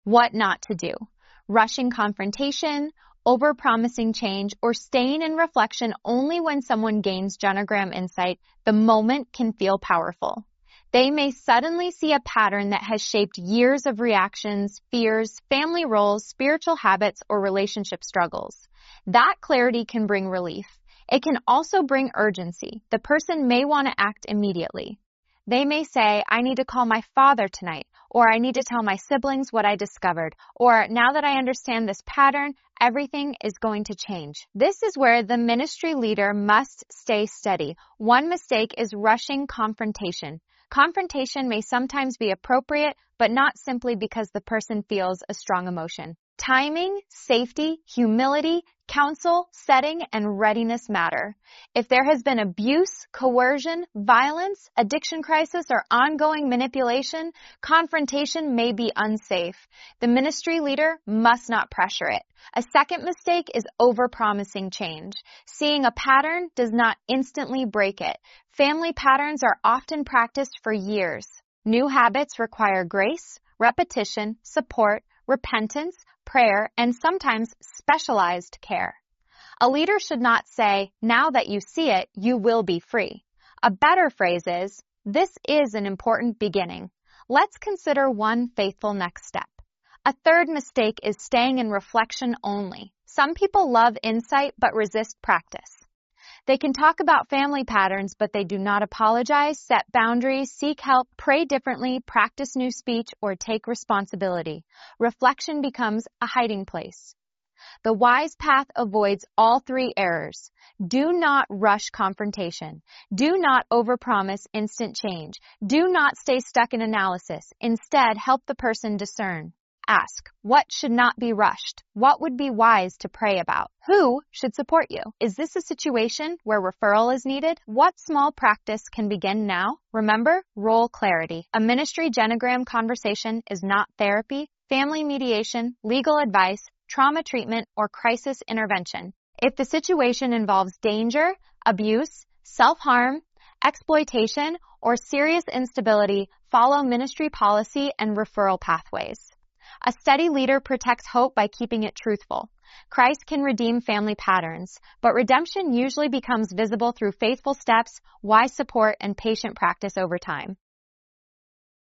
What not to do. Rushing confrontation, overpromising change, or staying in reflection only when someone gains genogram insight, the moment can feel powerful. They may suddenly see a pattern that has shaped years of reactions, fears, family roles, spiritual habits, or relationship struggles. That clarity can bring relief. It can also bring urgency. The person may want to act immediately. They may say, I need to call my father tonight, or I need to tell my siblings what I discovered, or now that I understand this pattern, everything is going to change. This is where the ministry leader must stay steady. One mistake is rushing confrontation. Confrontation may sometimes be appropriate, but not simply because the person feels a strong emotion. Timing, safety, humility, counsel, setting, and readiness matter. If there has been abuse, coercion, violence, addiction crisis, or ongoing manipulation, confrontation may be unsafe. The ministry leader must not pressure it. A second mistake is overpromising change. Seeing a pattern does not instantly break it. Family patterns are often practiced for years. New habits require grace, repetition, support, repentance, prayer, and sometimes specialized care. A leader should not say, now that you see it, you will be free. A better phrase is, this is an important beginning. Let's consider one faithful next step. A third mistake is staying in reflection only. Some people love insight but resist practice. They can talk about family patterns, but they do not apologize, set boundaries, seek help, pray differently, practice new speech, or take responsibility. Reflection becomes a hiding place. The wise path avoids all three errors. Do not rush confrontation. Do not overpromise instant change. Do not stay stuck in analysis. Instead, help the person discern. Ask, what should not be rushed? What would be wise to pray about? Who should support you? Is this a situation where referral is needed? What small practice can begin now? Remember, role clarity. A ministry genogram conversation is not therapy, family mediation, legal advice, trauma treatment, or crisis intervention. If the situation involves danger, abuse, self-harm, exploitation, or serious instability, follow ministry policy and referral pathways. A steady leader protects hope by keeping it truthful. Christ can redeem family patterns, but redemption usually becomes visible through faithful steps, wise support, and patient practice over time.